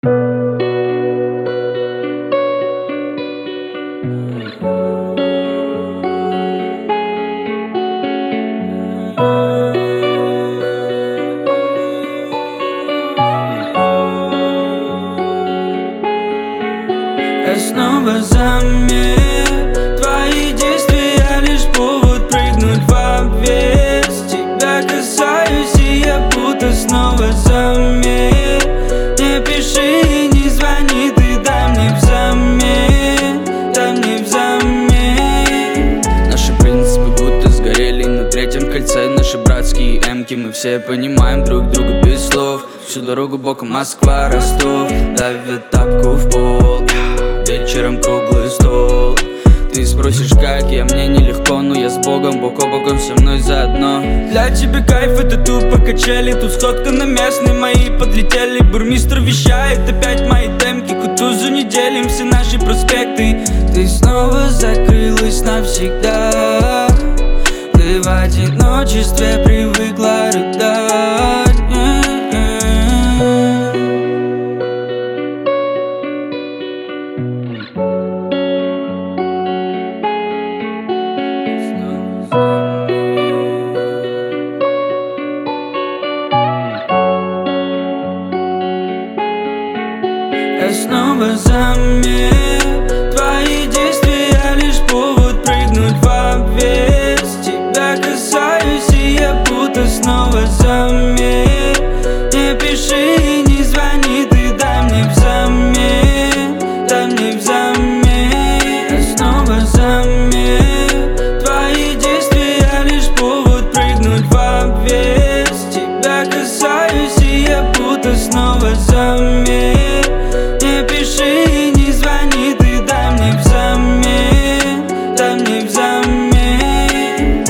Я снова замер. Твои действия лишь повод прыгнуть в обвес. Тебя касаюсь, и я будто снова замер. Не пиши и не звони, ты дай мне взамен, дай мне взамен. Наши принципы будто сгорели на третьем кольце. Наши братские эмки, мы все понимаем друг друга без слов. Всю дорогу боком Москва, Ростов, давит тапку в пол. Вечером круглый стол. Ты спросишь, как я, мне нелегко, но я с Богом, бок о бок, он со мной заодно. Для тебя кайф, это тупо качели. Тут сходка на местные, мои подлетели. Бурмистр вещает опять мои демки. Кутузу не делим, все наши проспекты. Ты снова закрылась навсегда. Ты в одиночестве привыкла рыдать. Я снова замер. Твои действия лишь повод прыгнуть в обвес. Тебя касаюсь, и я будто снова замер. Не пиши и не звони, ты дай мне взамен, дай мне взамен. Я снова замер. Твои действия лишь повод прыгнуть в обвес. Тебя касаюсь, и я будто снова замер. Не пиши и не звони, ты дай мне взамен, дай мне взамен.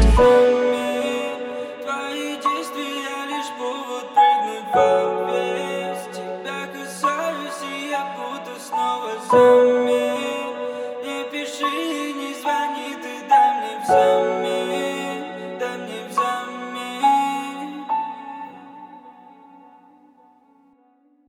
Твои действия лишь повод прыгнуть в обвес. Тебя касаюсь, и я будто снова замер. Не пиши и не звони, ты дай мне взамен.